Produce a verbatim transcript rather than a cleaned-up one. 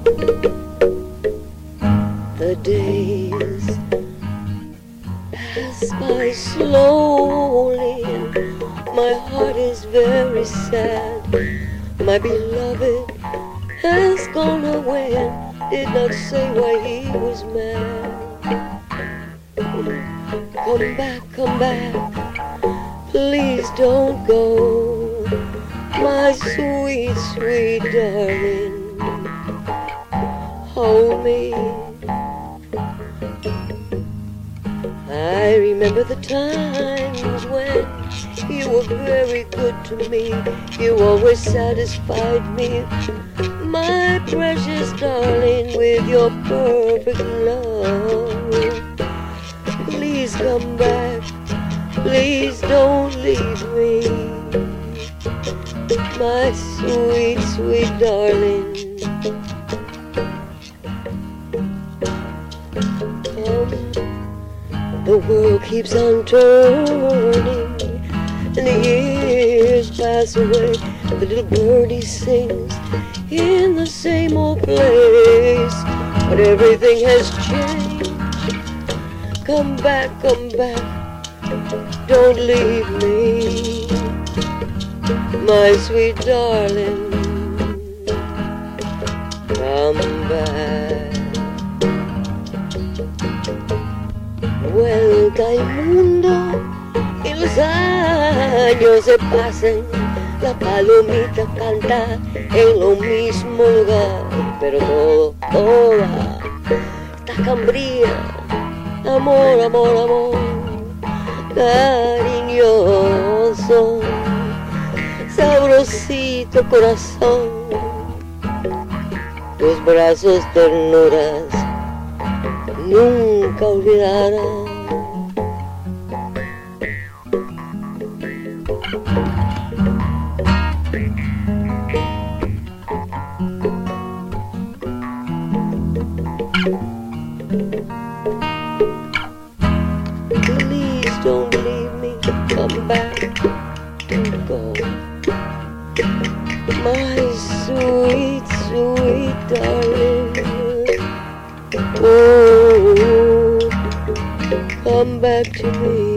The days pass by slowly, my heart is very sad. My beloved has gone away and did not say why he was mad. Come back, come back, please don't go, my sweet, sweet darling. Hold me. I remember the times when you were very good to me. You always satisfied me, my precious darling, with your perfect love. Please come back, please don't leave me, my sweet, sweet darling. The world keeps on turning, and the years pass away. The little birdie sings in the same old place, but everything has changed. Come back, come back, don't leave me, my sweet darling. Come back. Vuelta al mundo y los años se pasan, la palomita canta en lo mismo lugar, pero todo, toda esta cambría, amor, amor, amor, cariñoso, sabrosito corazón, tus brazos ternuras nunca olvidarán. Please don't leave me, come back, don't go, my sweet, sweet darling. Oh, come back to me.